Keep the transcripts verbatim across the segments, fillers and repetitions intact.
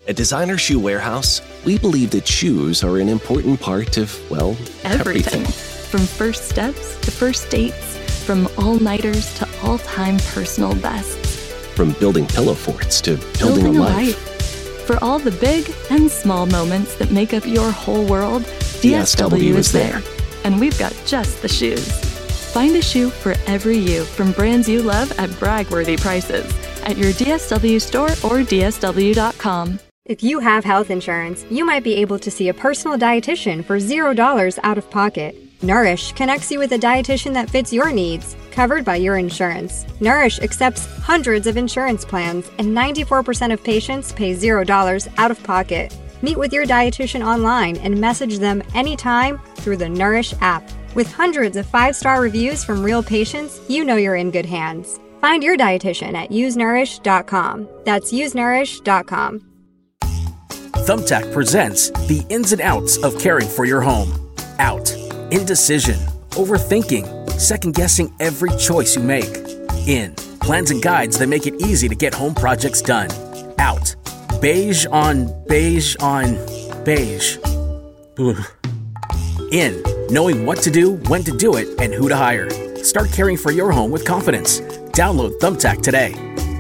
At Designer Shoe Warehouse, we believe that shoes are an important part of, well, everything. everything. From first steps to first dates, from all-nighters to all-time personal bests. From building pillow forts to building, Building a a life. life. For all the big and small moments that make up your whole world, D S W is there. And we've got just the shoes. Find a shoe for every you from brands you love at brag-worthy prices at your D S W store or D S W dot com. If you have health insurance, you might be able to see a personal dietitian for zero dollars out of pocket. Nourish connects you with a dietitian that fits your needs, covered by your insurance. Nourish accepts hundreds of insurance plans, and ninety-four percent of patients pay zero dollars out of pocket. Meet with your dietitian online and message them anytime through the Nourish app. With hundreds of five-star reviews from real patients, you know you're in good hands. Find your dietitian at use nourish dot com. That's use nourish dot com. Thumbtack presents the ins and outs of caring for your home. Out. Indecision. Overthinking. Second-guessing every choice you make. In. Plans and guides that make it easy to get home projects done. Out. Beige on beige on beige. Ugh. In. Knowing what to do, when to do it, and who to hire. Start caring for your home with confidence. Download Thumbtack today.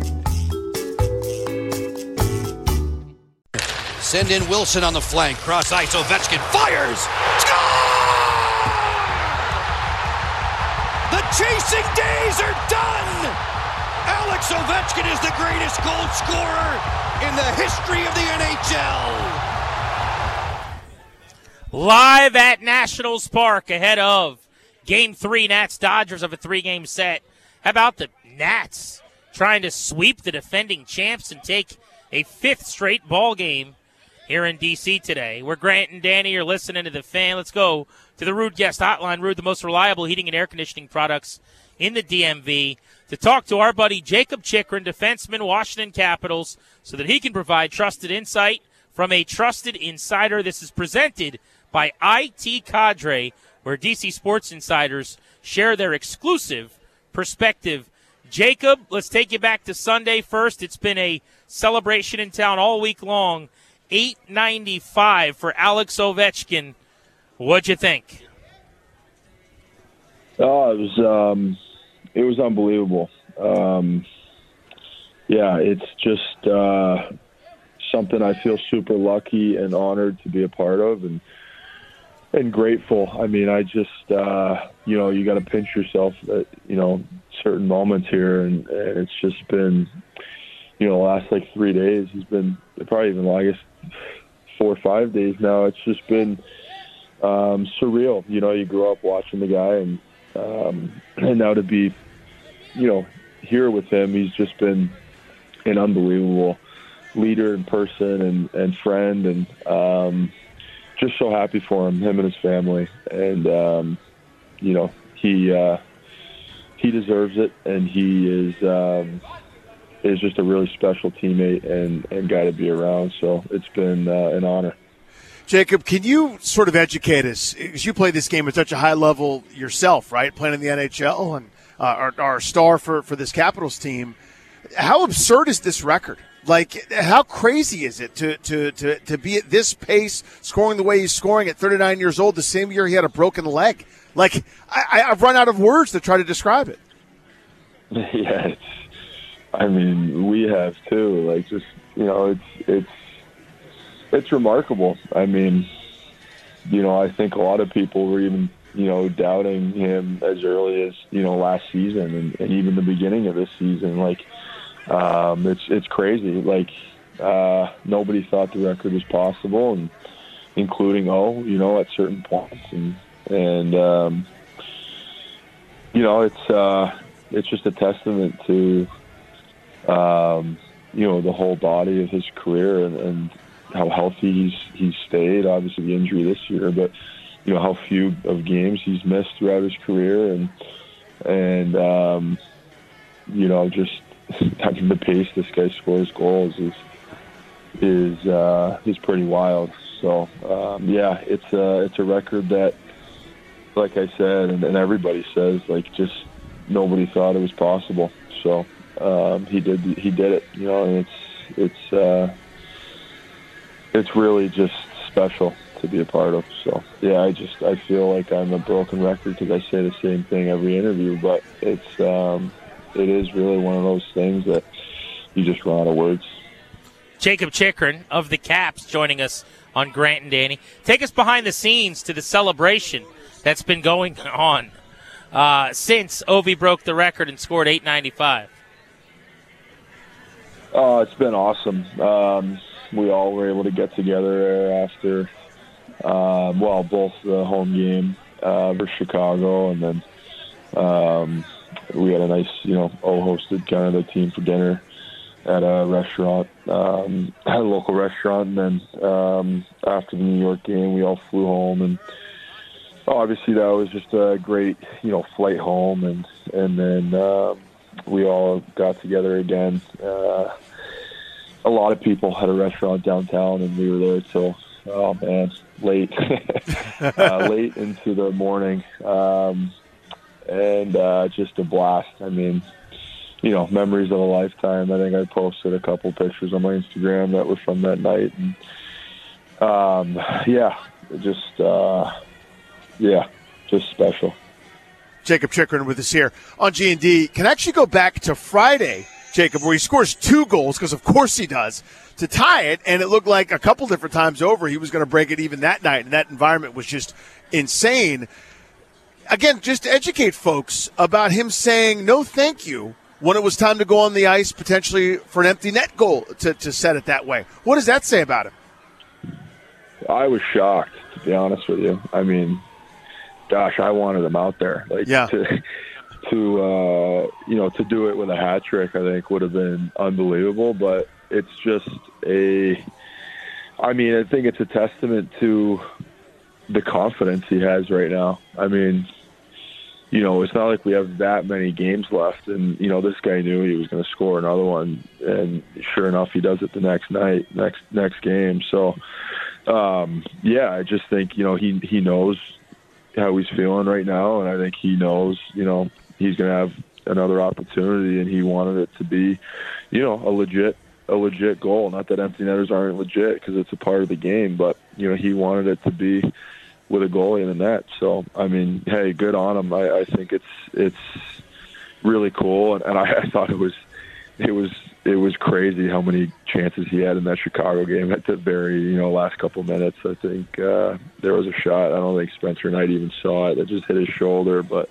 Send in Wilson on the flank. Cross ice. Ovechkin fires. Score! The chasing days are done. Alex Ovechkin is the greatest goal scorer in the history of the N H L. Live at Nationals Park ahead of Game three, Nats-Dodgers of a three-game set. How about the Nats trying to sweep the defending champs and take a fifth straight ball game here in D C today? We're Grant and Danny. You're listening to The Fan. Let's go to the Ruud Guest Hotline. Ruud, the most reliable heating and air conditioning products in the D M V, to talk to our buddy Jakob Chychrun, defenseman, Washington Capitals, so that he can provide trusted insight from a trusted insider. This is presented by I T Cadre, where D C Sports Insiders share their exclusive perspective. Jacob, let's take you back to Sunday first. It's been a celebration in town all week long. eight ninety-five for Alex Ovechkin. What'd you think? Oh, it was um, it was unbelievable. Um, yeah, it's just uh, something I feel super lucky and honored to be a part of, and and grateful. I mean, I just uh, you know, you got to pinch yourself at, you know, certain moments here, and, and it's just been, you know, the last like three days has been probably even, I guess, four or five days now. It's just been um, surreal. You know, you grew up watching the guy, and um, and now to be, you know, here with him, he's just been an unbelievable leader in person and, and friend, and um, just so happy for him, him and his family. And, um, you know, he uh, he deserves it, and he is um, is just a really special teammate and, and guy to be around. So it's been uh, an honor. Jacob, can you sort of educate us? Because you played this game at such a high level yourself, right? Playing in the N H L and uh, are, are a star for, for this Capitals team. How absurd is this record? Like, how crazy is it to, to, to, to be at this pace, scoring the way he's scoring at thirty-nine years old, the same year he had a broken leg? Like, I, I've run out of words to try to describe it. Yeah, it's, I mean, we have too. Like, just, you know, it's it's it's remarkable. I mean, you know, I think a lot of people were even, you know, doubting him as early as, you know, last season and, and even the beginning of this season. Like, um, it's it's crazy. Like, uh, nobody thought the record was possible, and including O, you know, at certain points, and and um, you know, it's uh, it's just a testament to um, you know, the whole body of his career, and, and how healthy he's he's stayed. Obviously, the injury this year, but you know how few of games he's missed throughout his career, and and um, you know, just having the pace this guy scores goals is is uh, is pretty wild. So um, yeah, it's a it's a record that, like I said, and, and everybody says, like, just nobody thought it was possible. So um, he did he did it, you know, and it's it's. Uh, it's really just special to be a part of. So yeah, I just I feel like I'm a broken record because I say the same thing every interview, but it's um, it is really one of those things that you just run out of words. Jakob Chychrun of the Caps joining us on Grant and Danny. Take us behind the scenes to the celebration that's been going on uh, since Ovi broke the record and scored eight ninety-five. Oh, it's been awesome. Um, we all were able to get together after, uh, well, both the home game uh, versus Chicago, and then um, we had a nice, you know, all hosted kind of the team for dinner at a restaurant, um, at a local restaurant, and then um, after the New York game, we all flew home, and obviously that was just a great, you know, flight home, and and then um, we all got together again. Uh, a lot of people had a restaurant downtown, and we were there till, oh man, late, uh, late into the morning, um, and uh, just a blast. I mean, you know, memories of a lifetime. I think I posted a couple pictures on my Instagram that were from that night, and um, yeah, just uh, yeah, just special. Jakob Chychrun with us here on G and D. Can actually go back to Friday, Jacob, where he scores two goals, because of course he does, to tie it, and it looked like a couple different times over he was going to break it even that night, and that environment was just insane. Again, just to educate folks about him saying no thank you when it was time to go on the ice, potentially for an empty net goal to, to set it that way. What does that say about him? I was shocked, to be honest with you. I mean, gosh, I wanted him out there. Like, yeah. to, to uh, you know, to do it with a hat trick, I think would have been unbelievable. But it's just a, I mean, I think it's a testament to the confidence he has right now. I mean, you know, it's not like we have that many games left, and you know, this guy knew he was going to score another one, and sure enough, he does it the next night, next next game. So, um, yeah, I just think, you know, he he knows how he's feeling right now, and I think he knows, you know, he's going to have another opportunity, and he wanted it to be, you know, a legit a legit goal. Not that empty netters aren't legit, because it's a part of the game, but you know, he wanted it to be with a goalie in the net. So, I mean, hey, good on him. I, I think it's it's really cool, and, and I, I thought it was it was it was crazy how many chances he had in that Chicago game at the very, you know, last couple minutes. I think uh, there was a shot. I don't think Spencer Knight even saw it. That just hit his shoulder, but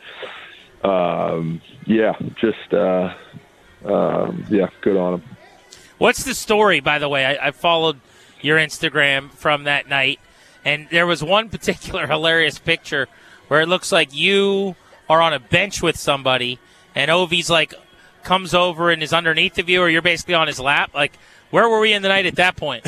um, yeah, just uh, um, yeah, good on him. What's the story, by the way? I, I followed your Instagram from that night, and there was one particular hilarious picture where it looks like you are on a bench with somebody, and Ovi's like comes over and is underneath of you, or you're basically on his lap. Like, where were we in the night at that point?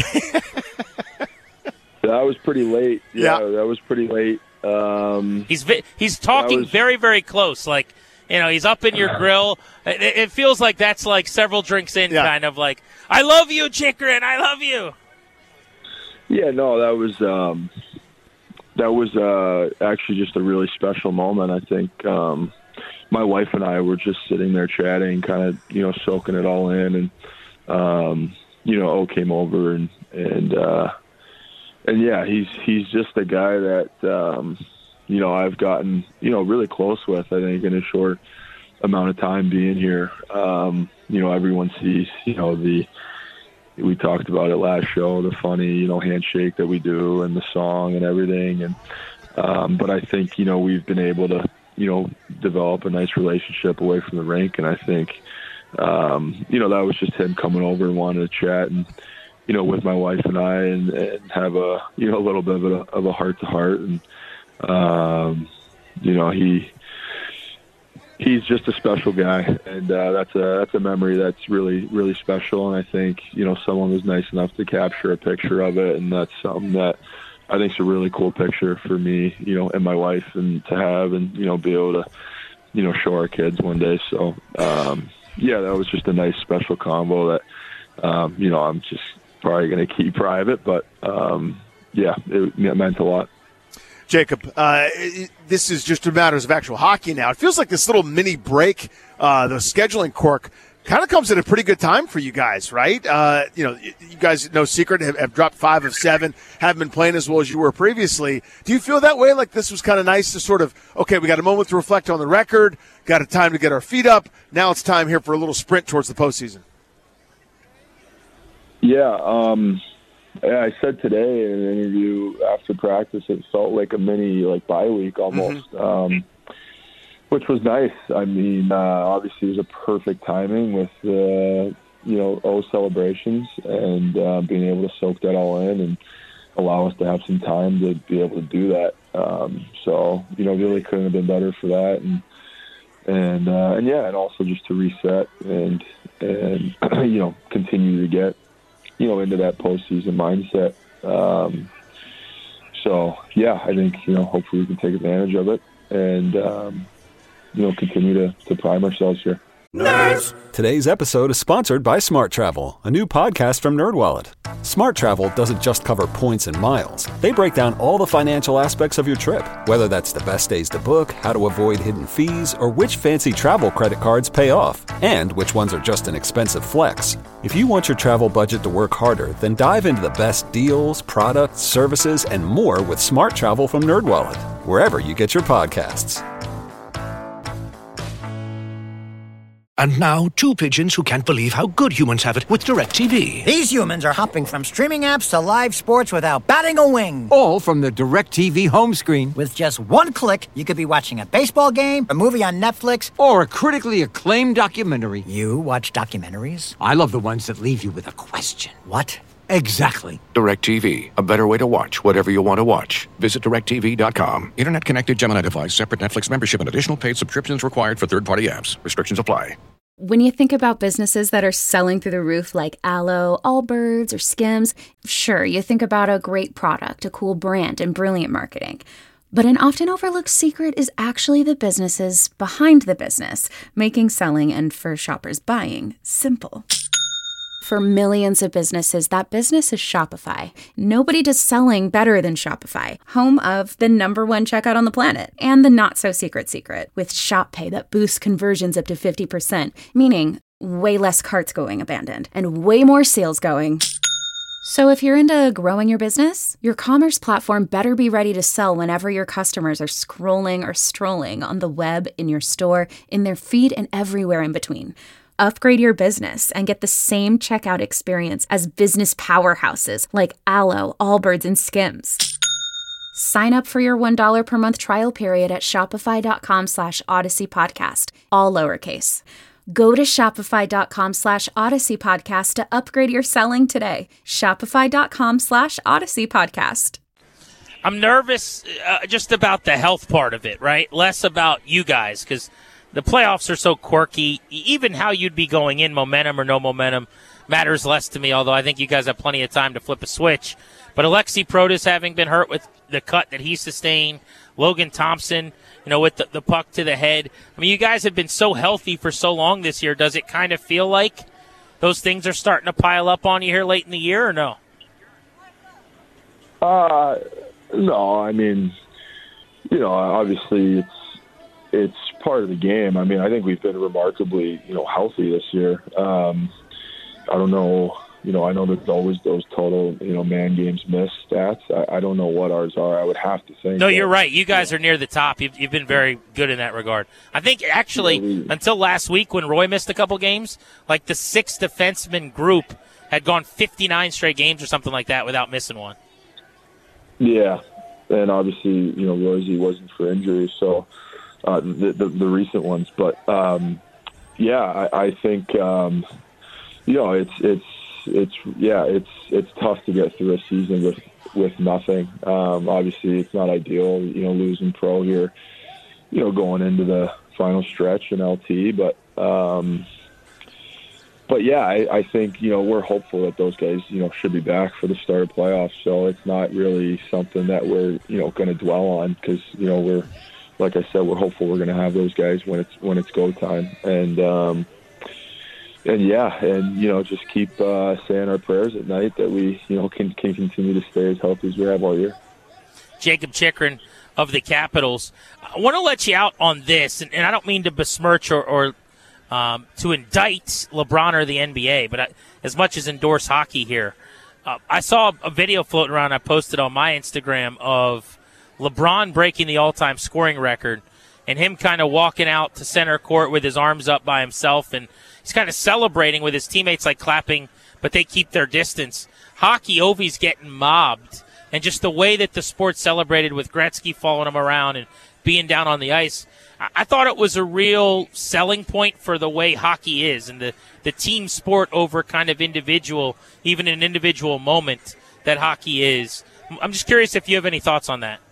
That was pretty late. Yeah, yeah. that was pretty late. Um, he's vi- he's talking was... very, very close. Like, you know, he's up in your grill. It, it feels like that's like several drinks in, yeah. kind of like, I love you, Chychrun, I love you. Yeah, no, that was um, that was uh, actually just a really special moment. I think um, my wife and I were just sitting there chatting, kind of, you know, soaking it all in, and um, you know, O came over and and uh, and yeah, he's he's just a guy that um, you know, I've gotten, you know, really close with. I think in a short amount of time being here, um, you know, everyone sees, you know, the. We talked about it last show, the funny, you know, handshake that we do and the song and everything. And, um, but I think, you know, we've been able to, you know, develop a nice relationship away from the rink. And I think, um, you know, that was just him coming over and wanting to chat and, you know, with my wife and I, and, and have a, you know, a little bit of a, of a heart to heart. And, um, you know, he, he's just a special guy, and uh, that's a that's a memory that's really, really special. And I think, you know, someone was nice enough to capture a picture of it, and that's something that I think is a really cool picture for me, you know, and my wife, and to have, and, you know, be able to, you know, show our kids one day. So, um, yeah, that was just a nice, special combo that, um, you know, I'm just probably going to keep private, but, um, yeah, it, it meant a lot. Jacob, uh, this is just a matter of actual hockey now. It feels like this little mini break, uh, the scheduling quirk, kind of comes at a pretty good time for you guys, right? Uh, you know, you guys, no secret, have, have dropped five of seven, haven't been playing as well as you were previously. Do you feel that way? Like this was kind of nice to sort of, okay, we got a moment to reflect on the record, got a time to get our feet up. Now it's time here for a little sprint towards the postseason. Yeah, um, yeah, I said today in an interview after practice, it felt like a mini like bye week almost. Mm-hmm. Um, Which was nice. I mean, uh, obviously it was a perfect timing with the, you know, O celebrations and uh, being able to soak that all in and allow us to have some time to be able to do that. Um, so, you know, really couldn't have been better for that. And, and, uh, and yeah, and also just to reset and, and, you know, continue to get, you know, into that postseason mindset. Um, so, yeah, I think, you know, hopefully we can take advantage of it and, um, you know, continue to, to prime ourselves here. Nerds! Today's episode is sponsored by Smart Travel, a new podcast from NerdWallet. Smart Travel doesn't just cover points and miles. They break down all the financial aspects of your trip, whether that's the best days to book, how to avoid hidden fees, or which fancy travel credit cards pay off, and which ones are just an expensive flex. If you want your travel budget to work harder, then dive into the best deals, products, services, and more with Smart Travel from NerdWallet, wherever you get your podcasts. And now, two pigeons who can't believe how good humans have it with DirecTV. These humans are hopping from streaming apps to live sports without batting a wing. All from the DirecTV home screen. With just one click, you could be watching a baseball game, a movie on Netflix, or a critically acclaimed documentary. You watch documentaries? I love the ones that leave you with a question. What? Exactly. DirecTV. A better way to watch whatever you want to watch. Visit direct T V dot com. Internet connected Gemini device. Separate Netflix membership and additional paid subscriptions required for third-party apps. Restrictions apply. When you think about businesses that are selling through the roof like Aloe, Allbirds, or Skims, sure, you think about a great product, a cool brand, and brilliant marketing. But an often overlooked secret is actually the businesses behind the business, making selling and, for shoppers, buying simple. For millions of businesses, that business is Shopify. Nobody does selling better than Shopify, home of the number one checkout on the planet, and the not-so-secret secret, with Shop Pay that boosts conversions up to fifty percent, meaning way less carts going abandoned, and way more sales going. So if you're into growing your business, your commerce platform better be ready to sell whenever your customers are scrolling or strolling on the web, in your store, in their feed, and everywhere in between. Upgrade your business and get the same checkout experience as business powerhouses like Aloe, Allbirds, and Skims. Sign up for your one dollar per month trial period at shopify.com slash Odyssey Podcast, all lowercase. Go to shopify.com slash Odyssey Podcast to upgrade your selling today. Shopify.com slash Odyssey Podcast. I'm nervous uh, just about the health part of it, right? Less about you guys, because the playoffs are so quirky. Even how you'd be going in, momentum or no momentum, matters less to me, although I think you guys have plenty of time to flip a switch. But Alexi Protas having been hurt with the cut that he sustained, Logan Thompson, you know, with the, the puck to the head. I mean, you guys have been so healthy for so long this year. Does it kind of feel like those things are starting to pile up on you here late in the year, or no? Uh, no, I mean, you know, obviously it's, it's part of the game. I mean, I think we've been remarkably, you know, healthy this year. Um, I don't know, you know, I know there's always those total, you know, man games missed stats. I, I don't know what ours are. I would have to think. No, that, you're right. You guys are near the top. You've, you've been very good in that regard. I think actually yeah, we, until last week when Roy missed a couple games, like the six defenseman group had gone fifty-nine straight games or something like that without missing one. Yeah. And obviously, you know, Rosie wasn't for injury, so Uh, the, the the recent ones, but um, yeah, I, I think um, you know it's it's it's yeah it's it's tough to get through a season with with nothing. Um, obviously, it's not ideal, you know, losing Pro here, you know, going into the final stretch in L T, but um, but yeah, I, I think you know we're hopeful that those guys you know should be back for the start of playoffs. So it's not really something that we're you know going to dwell on because you know we're. Like I said, we're hopeful we're going to have those guys when it's when it's go time, and um, and yeah, and you know, just keep uh, saying our prayers at night that we you know can can continue to stay as healthy as we have all year. Jacob Chychrun of the Capitals, I want to let you out on this, and, and I don't mean to besmirch or, or um, to indict LeBron or the N B A, but I, as much as endorse hockey here. Uh, I saw a video floating around I posted on my Instagram of LeBron breaking the all-time scoring record and him kind of walking out to center court with his arms up by himself, and he's kind of celebrating with his teammates, like clapping, but they keep their distance. Hockey, Ovi's getting mobbed, and just the way that the sport celebrated with Gretzky following him around and being down on the ice, I, I thought it was a real selling point for the way hockey is and the, the team sport over kind of individual, even an individual moment that hockey is. I'm just curious if you have any thoughts on that.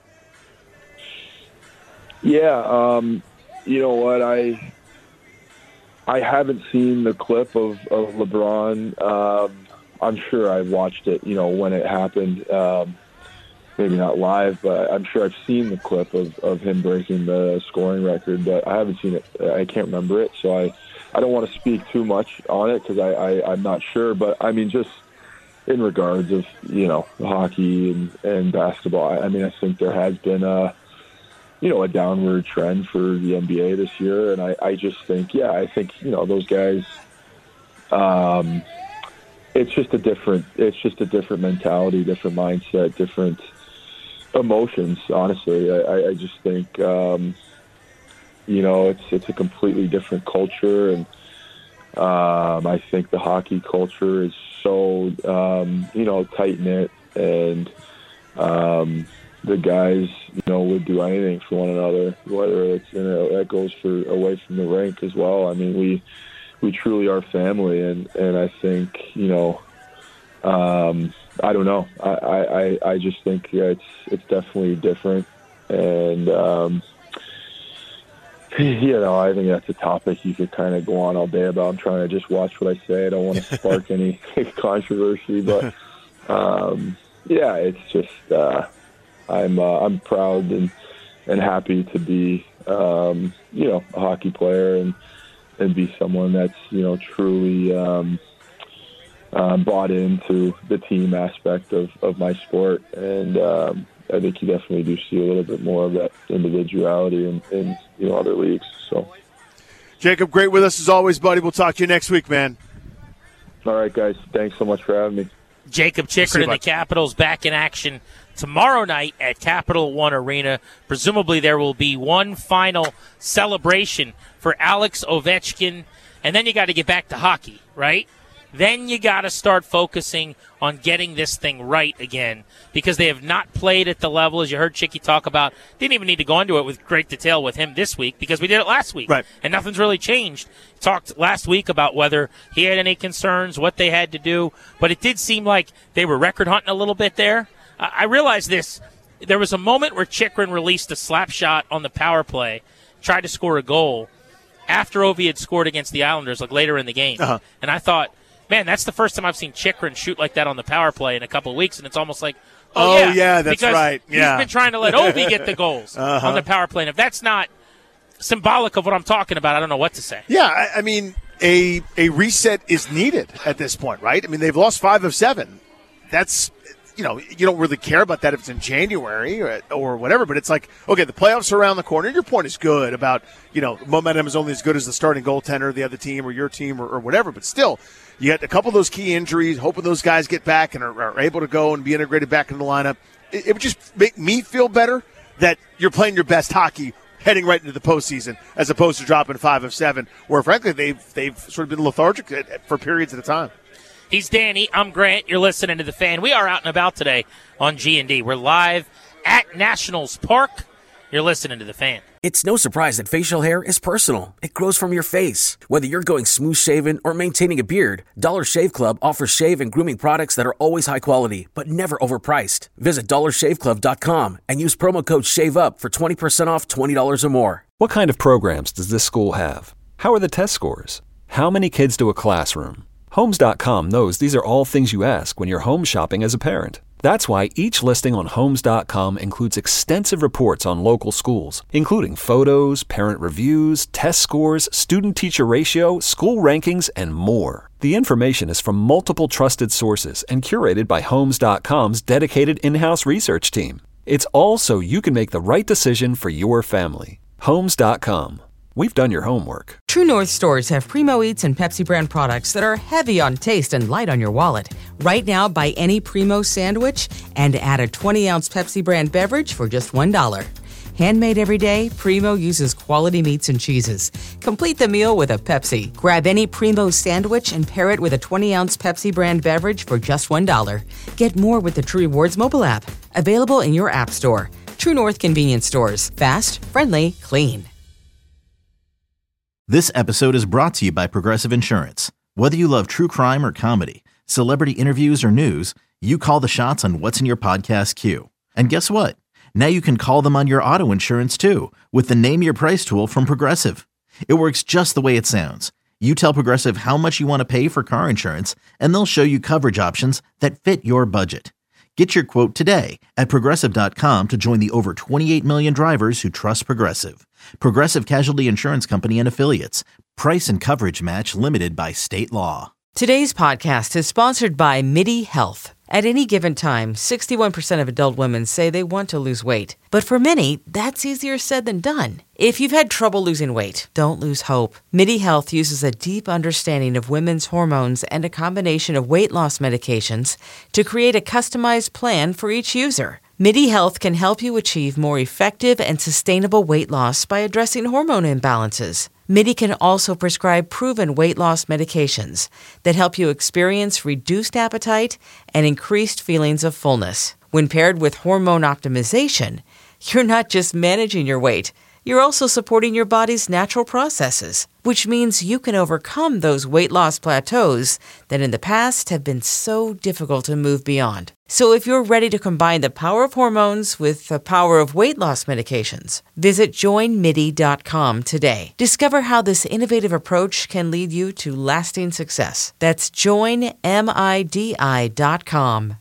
Yeah, um, you know what, I I haven't seen the clip of, of LeBron. Um, I'm sure I watched it, you know, when it happened. Um, maybe not live, but I'm sure I've seen the clip of, of him breaking the scoring record, but I haven't seen it. I can't remember it, so I, I don't want to speak too much on it because I, I, I'm not sure. But, I mean, just in regards of, you know, hockey and, and basketball, I, I mean, I think there has been a, you know, a downward trend for the N B A this year. And I, I just think, yeah, I think, you know, those guys, um, it's just a different, it's just a different mentality, different mindset, different emotions. Honestly, I, I just think, um, you know, it's, it's a completely different culture. And, um, I think the hockey culture is so, um, you know, tight knit, and, um, the guys, you know, would do anything for one another, whether it's, you know, that goes for away from the rink as well. I mean, we, we truly are family. And, and I think, you know, um, I don't know. I, I, I just think yeah, it's, it's definitely different. And, um, you know, I think that's a topic you could kind of go on all day about. I'm trying to just watch what I say. I don't want to spark any controversy, but, um, yeah, it's just, uh, I'm uh, I'm proud and and happy to be um, you know, a hockey player and and be someone that's, you know, truly um, uh, bought into the team aspect of, of my sport. And um, I think you definitely do see a little bit more of that individuality in, in you know, other leagues. So, Jacob, great with us as always, buddy. We'll talk to you next week, man. All right, guys. Thanks so much for having me. Jacob Chychrun and the Capitals back in action tomorrow night at Capital One Arena. Presumably there will be one final celebration for Alex Ovechkin, and then you got to get back to hockey, right? Then you got to start focusing on getting this thing right again, because they have not played at the level, as you heard Chicky talk about. Didn't even need to go into it with great detail with him this week because we did it last week, right? And nothing's really changed. Talked last week about whether he had any concerns, what they had to do, but it did seem like they were record hunting a little bit there. Uh, I realized this. There was a moment where Chychrun released a slap shot on the power play, tried to score a goal after Ovi had scored against the Islanders, like later in the game, uh-huh. and I thought, man, that's the first time I've seen Chychrun shoot like that on the power play in a couple of weeks, and it's almost like, oh, oh yeah, yeah, that's because right. Yeah. He's been trying to let Ovi get the goals uh-huh. on the power play, and if that's not symbolic of what I'm talking about, I don't know what to say. Yeah, I, I mean, a a reset is needed at this point, right? I mean, they've lost five of seven. That's, you know, you don't really care about that if it's in January or, or whatever, but it's like, okay, the playoffs are around the corner. Your point is good about, you know, momentum is only as good as the starting goaltender of the other team or your team or, or whatever, but still, you got a couple of those key injuries, hoping those guys get back and are, are able to go and be integrated back in the lineup. It, it would just make me feel better that you're playing your best hockey heading right into the postseason, as opposed to dropping five of seven, where frankly they've they've sort of been lethargic for periods at a time. He's Danny. I'm Grant. You're listening to The Fan. We are out and about today on G and D. We're live at Nationals Park. You're listening to The Fan. It's no surprise that facial hair is personal. It grows from your face. Whether you're going smooth shaven or maintaining a beard, Dollar Shave Club offers shave and grooming products that are always high quality, but never overpriced. Visit dollar shave club dot com and use promo code SHAVEUP for twenty percent off twenty dollars or more. What kind of programs does this school have? How are the test scores? How many kids do a classroom? Homes dot com knows these are all things you ask when you're home shopping as a parent. That's why each listing on Homes dot com includes extensive reports on local schools, including photos, parent reviews, test scores, student-teacher ratio, school rankings, and more. The information is from multiple trusted sources and curated by Homes dot com's dedicated in-house research team. It's all so you can make the right decision for your family. Homes dot com. we've done your homework. True North stores have Primo Eats and Pepsi brand products that are heavy on taste and light on your wallet. Right now, buy any Primo sandwich and add a twenty ounce Pepsi brand beverage for just one dollar. Handmade every day, Primo uses quality meats and cheeses. Complete the meal with a Pepsi. Grab any Primo sandwich and pair it with a twenty ounce Pepsi brand beverage for just one dollar. Get more with the True Rewards mobile app. Available in your app store. True North convenience stores. Fast, friendly, clean. This episode is brought to you by Progressive Insurance. Whether you love true crime or comedy, celebrity interviews or news, you call the shots on what's in your podcast queue. And guess what? Now you can call them on your auto insurance too with the Name Your Price tool from Progressive. It works just the way it sounds. You tell Progressive how much you want to pay for car insurance, and they'll show you coverage options that fit your budget. Get your quote today at Progressive dot com to join the over twenty-eight million drivers who trust Progressive. Progressive Casualty Insurance Company and Affiliates. Price and coverage match limited by state law. Today's podcast is sponsored by MIDI Health. At any given time, sixty-one percent of adult women say they want to lose weight. But for many, that's easier said than done. If you've had trouble losing weight, don't lose hope. MIDI Health uses a deep understanding of women's hormones and a combination of weight loss medications to create a customized plan for each user. MIDI Health can help you achieve more effective and sustainable weight loss by addressing hormone imbalances. MIDI can also prescribe proven weight loss medications that help you experience reduced appetite and increased feelings of fullness. When paired with hormone optimization, you're not just managing your weight, you're also supporting your body's natural processes, which means you can overcome those weight loss plateaus that in the past have been so difficult to move beyond. So if you're ready to combine the power of hormones with the power of weight loss medications, visit join midi dot com today. Discover how this innovative approach can lead you to lasting success. That's join midi dot com.